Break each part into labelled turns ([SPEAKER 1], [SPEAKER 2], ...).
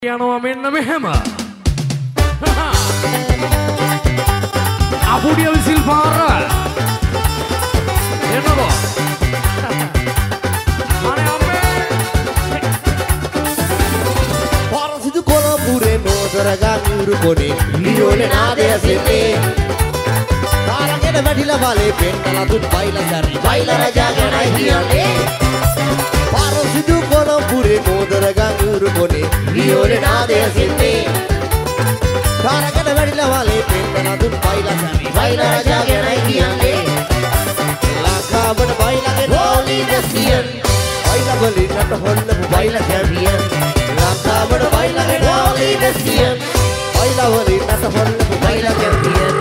[SPEAKER 1] යනවා මෙන්න මෙහෙම අපුඩිය විසිල් පාර එනවා අනේ අම්මේ
[SPEAKER 2] පාරසිදු කොළඹුරේ නෝදරගා නිරු කොනේ ලියෝලේ නාදය සෙන්නේ තාරගෙන වැඩිලා බලේ පෙන්නලා දුත් බයිලා සරි බයිලා රජා ගැනයි කියන්නේ පාරසිදු කොළඹුරේ නෝදරගා නිරු කොනේ ලියෝලේ නාදය සෙන්නේ තාරගෙන වැඩිලා බලේ පෙන්නලා දුත් බයිලා සරි බයිලා රජා ගැනයි කියන්නේ ලංකාවට බයිලාගේ රෝලි දෙසියන් බයිලා වලින්ට හොල්ලපු බයිලා කැමියන් ලංකාවට බයිලාගේ රෝලි දෙසියන් බයිලා වලින්ට හොල්ලපු බයිලා කැමියන්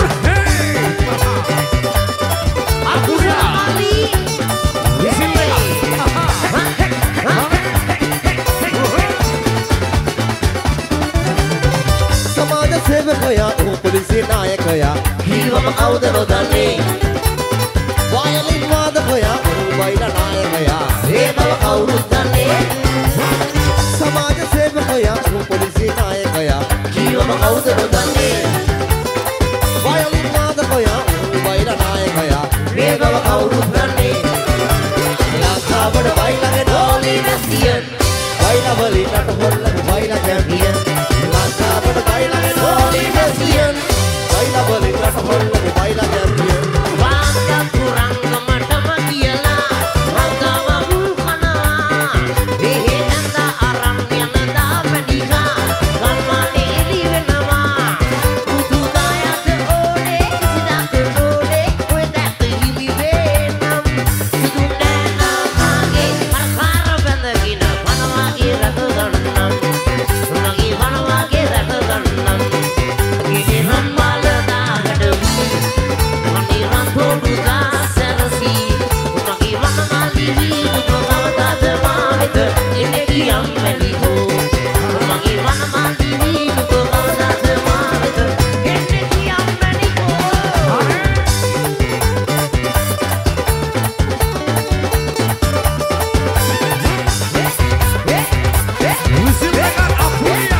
[SPEAKER 2] සමාජ සේවකයා පොලිසිය නායකයා කීවම කවුද නොදන්නේ වයලින් වාදකයා බයිලා නායකයා ඒ බව කවුරුත් දන්නේ සමාජ සේවකයා පොලිසිය නායකයා කීවම කවුද නොදන්නේ වයලින් වාදකයා බයිලා නායකයා ඒ බව කවුරුත් දන්නේ ලංකාවට බයිලාගේ ඩෝලි නැසියන් බයිලා වලින්ට හොල්ලපු බයිලා කැමියන් ලංකාවට බයිලාගේ ඩෝලි නැසියන් බයිලා වලින්ට හොල්ලපු බයිලා කැමියන්
[SPEAKER 3] වාක්‍ය පුරංගමටම කියලා රංගව මුල්කනා එහෙ නැන්ද අරන් යනදා පැටිකා ගන්වනේ එලි වෙනවා පුතු දායත් ඕනේ කිසිදාක ඕනේ ඔය දැක්ක හිමි වෙනම් පුතු නෑනාගේ අරකාර බඳගෙන වනවාගේ රැක ගන්නම් උනගේ වනවාගේ රැක ගන්නම් ගිනේ රම්මාල දාගඩ මනේ රන්තෝඩු දාසරසි උනගේ වනමාලි දුකවතාද මාවෙත එන්නේ කියම් මැලිකෝ උනගේ වනමාලි දුකවතාද මාවෙත එන්නේ කියම් මැලිකෝ
[SPEAKER 1] විසිල් එක අපුඩිය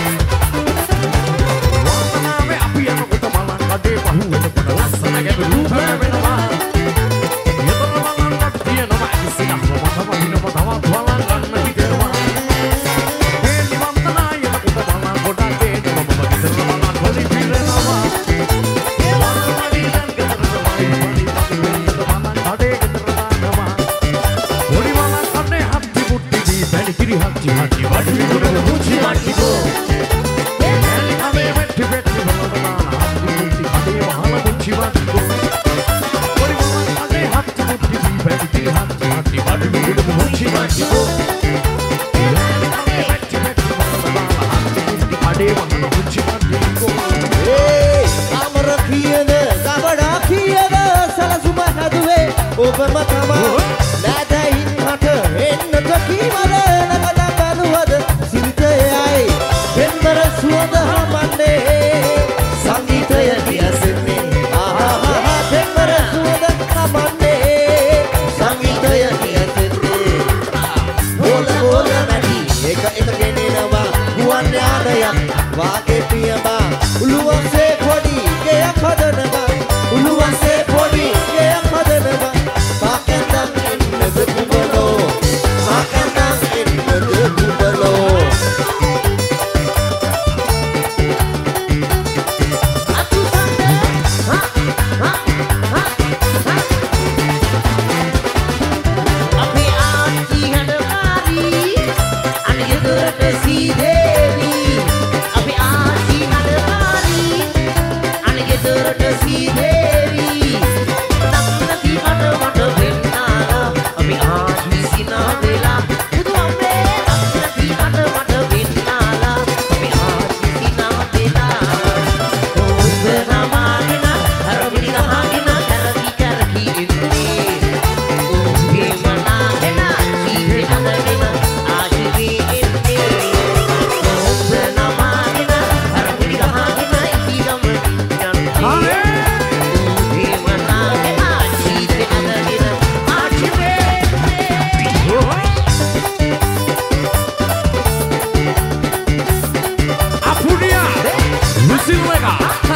[SPEAKER 1] වන්දනාවේ අපි යනකොට බලන් කඩේ පහුවෙනකොට ලස්සන ගැඹුරු වෙනවා යතන බලන්නක් තියෙනවා ඉස්සෙල්ලා මම හිනම තවත් බලන් ගන්න හිතෙනවා මේ නිවන්තනා යනකොට බලන් ගොඩක් දෙනවා මම ඉස්සෙල්ලා බලන් පොඩි පිරෙනවා ඒ වන්දනාවේ දැන් ගෙදරනවා ඉපලි කඩේ ගෙදරනවා පොඩි බලන් කන්නේ හත්ති මුට්ටි දී බැලි කිරි හත්ති හත්ති වඩි විදුර මුචි මට්ටිකෝ අනේ වෙට්ටි වෙට්ටි බලනවා හත්ති මුට්ටි කඩේ වහල මුචි මට්ටිකෝ පොඩි බලන් කන්නේ හත්ති මුට්ටි දී බැලි කිරි හත්ති හත්ති වඩි විදුර මුචි මට්ටිකෝ අනේ වෙට්ටි වෙට්ටි බලනවා හත්ති මුට්ටි කඩේ වහල මුචි මට්ටිකෝ
[SPEAKER 2] ඒ අමර කියන කවඩා කියන සලසුම හැදුවේ ඔබම තමයි නැදයින් මට එන්නට කීවද නගද බැලුවද සිරිතයයි දෙන්නර සුවඳ හමන්නේ සංගීතය කියසෙන්නේ ආහා දෙන්නර සුවඳ හමන්නේ සංගීතය කියසෙන්නේ බෝල බෝල නැටි එක එක ගෙනෙනවා ගුවන් යානයක් වාගේ පියඹා උළුවන්සේ පොඩි ගෙයක් හදනවා උළුවන්සේ පොඩි ගෙයක් හදනවා පාකෙන්දන් එන්නද කුඹලෝ පාකෙන්දන් එන්නද කුඹලෝ
[SPEAKER 3] අපි ආච්චි හඬකාරී අනියදරට සීදේවි අපි ආච්චි හඬකාරී
[SPEAKER 1] Silvega.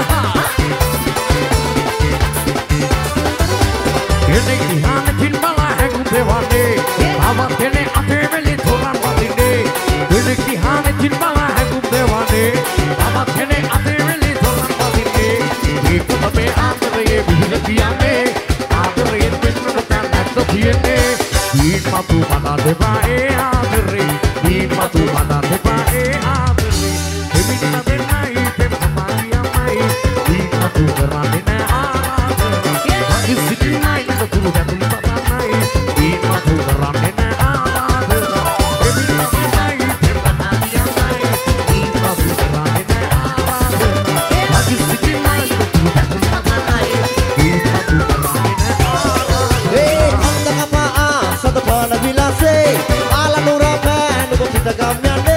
[SPEAKER 1] Ini kian kin bala hang dewane. Awa tene ate veli thoran badine. Ini kian kin bala hang dewane. Awa tene ate veli thoran badine. Iku tabe atere bihil kiane. Atere pinnu tan natto kiane. Matu pada deba atere. Matu pada deba atere. Emina denai tem kamari amai. Matu gerane atere. Lagi sidinai na turu datum patanai. Matu gerane atere. Emina denai tem kamari amai. Matu gerane atere. Lagi sidinai na turu datum patanai. Matu gerane atere.
[SPEAKER 2] Anda kapaa sa tabana bilase. Ala nurakan ko kita kamyane.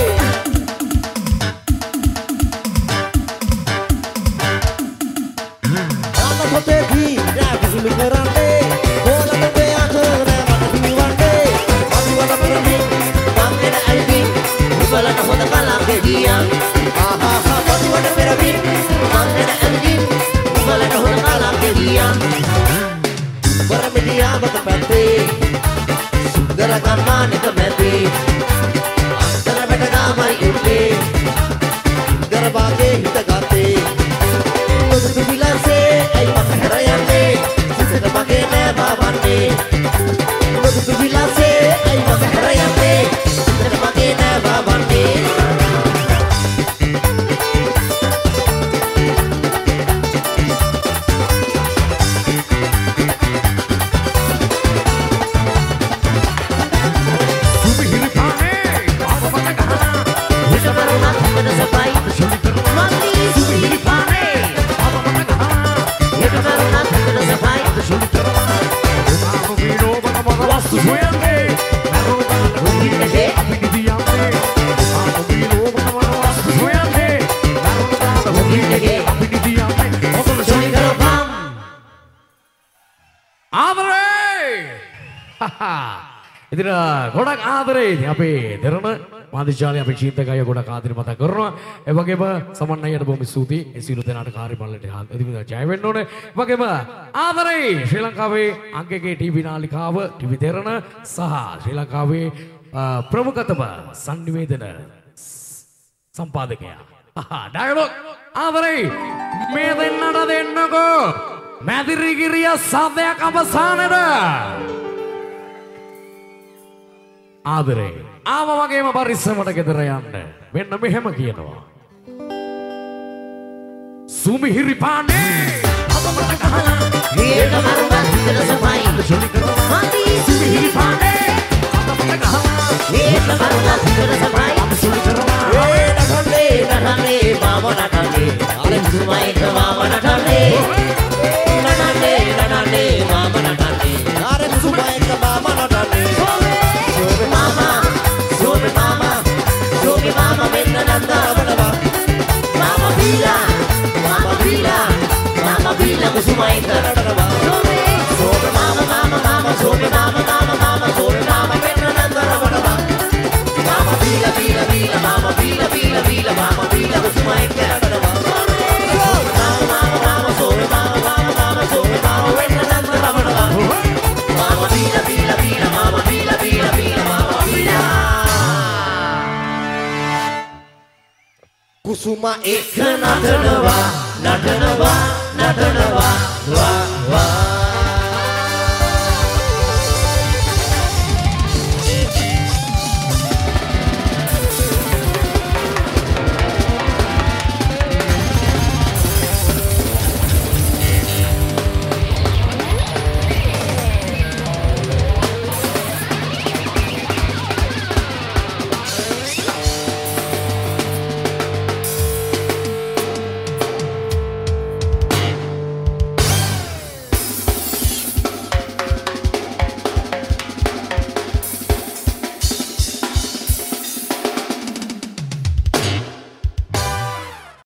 [SPEAKER 2] Hotepi, ya kisumi kerante, bola tope akhirnya mati diwante, mati wala pergi, bangkena albi, bala na hoda kala kejian, mati wala pergi, bangkena albi, bala na hoda kala kejian, bermedia bertepati, sudara kaman itu mati, antara beda kamai uti, antara bagi kita ganti. Bilase ay makarayane sisa magene babane Begitu bilase ay makarayane sisa magene babane
[SPEAKER 1] Subihir pane bawa pakai kahana.
[SPEAKER 3] Kita baru nanti pada sampai mati
[SPEAKER 1] Subihir pane. ඉතින් ගොඩක් ආදරේ අපි දෙරණ මාධ්‍යාලය අපි චින්තකය ගොඩක් ආදරේ මතක් කරනවා. ඒ වගේම සමන් අයියට බොහොම ස්තුතියි. ඒ සියලු දෙනාට කාර්යබලයට ජය වෙන්න ඕනේ. ඒ වගේම ආදරේ ශ්‍රී ලංකාවේ අංකයේ ටීවී නාලිකාව ටීවී දෙරණ සහ ශ්‍රී ලංකාවේ ප්‍රමුඛතම සංනිවේදන සම්පාදකයා. ඩයලොග් ආදරේ මේ දෙන්නට දෙන්නකෝ මැදිරිගිරිය සාදයක් අවසානට ආදරේ ආව වගේම පරිස්සමට ගෙදර යන්න මෙන්න මෙහෙම කියනවා සුමිහිරි පානේ අපමණ කහලා
[SPEAKER 3] Kita baru nanti pada sampai mati
[SPEAKER 1] සුමිහිරි පානේ අපමණ කහලා
[SPEAKER 3] Kita baru nanti pada sampai Natane mama natane Alim sumai ke mama natane Natane mama natane
[SPEAKER 2] Are sumai ka mama natane
[SPEAKER 3] Sobe mama menna nanda rabadaba Mama bila kusumai ke rabadaba Sobe mama Sobe mama menna nanda rabadaba Mama bila Mama bila kusumai ke rabadaba Sobe mama menna nanda rabadaba Mama bila Mama bila
[SPEAKER 2] Kusuma
[SPEAKER 3] Natanawa, wa wa